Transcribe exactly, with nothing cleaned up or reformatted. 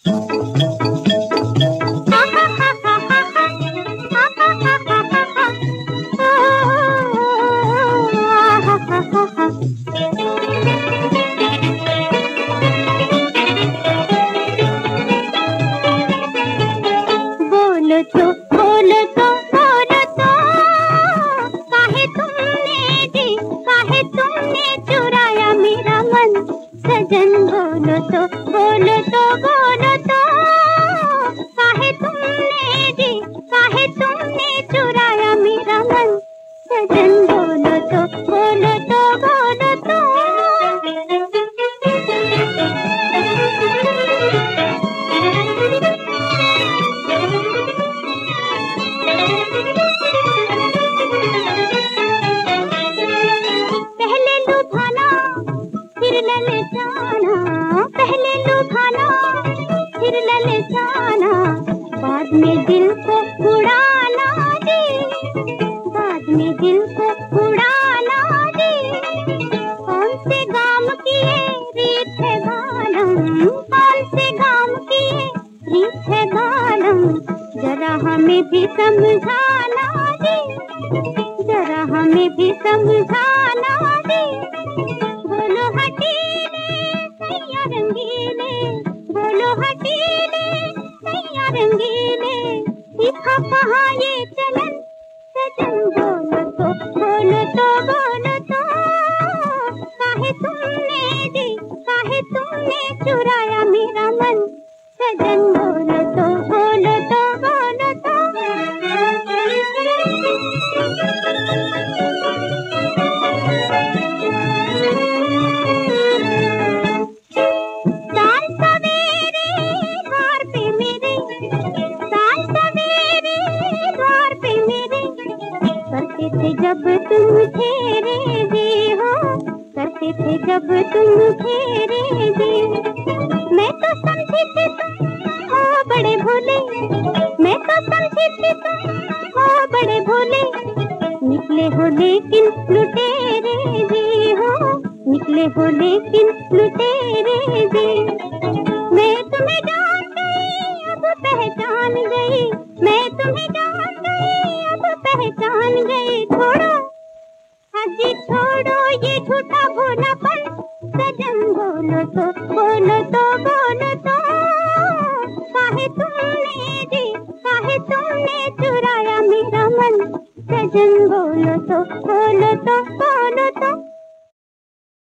बोलो तो बोलो तो बोलो तो काहे तुमने जी काहे तुमने चुराया मेरा मन सजन। बोलो तो बोलो तो बोलो तो काहे तुमने जी काहे तुमने चुराया मेरा मन सजन। बोलो तो बोलो तो बोलो तो पहले लुभाना फिर ललचाना, पहले लुभाना फिर ललचाना, बाद में दिल को उड़ाना जी, बाद में दिल को उड़ाना जी। कौन से गाम की ये रीत है बालम, कौन से गाम की ये रीत है बालम, जरा हमें भी समझाना जी, जरा हमें भी समझाना जी। बोलो हटीले सैया रंगीले, बोलो हटीले सैया रंगीले, सीखा कहाँ ये चलन सजन। बोलो तो बोलो तो बोलो तो काहे तुमने जी काहे तुमने चुराया मेरा मन सजन। बोलो तो बोलो तो बोलो तो साल सवेरे द्वार पे मेरे, साल सवेरे द्वार पे मेरे, करते थे जब तुम फेरे जी हो, करते थे जब तुम फेरे जी। मैं तो समझी थी तुम हो बड़े भोले, मैं तो समझी थी तुम हो बड़े भोले, निकले हो लेकिन लुटेरे जी हो, निकले हो लेकिन लुटेरे जी। मैं तुम्हें जान गई अब पहचान गई, मैं तुम्हें जान गई अब पहचान गई। छोड़ो हाजी छोड़ो ये झूठा भोलापन सजन। बोलो तो बोलो तो बोलो तो काहे तुमने जी काहे तुमने चुराया मेरा मन सजन। बोलो तो बोलो तो बोलो तो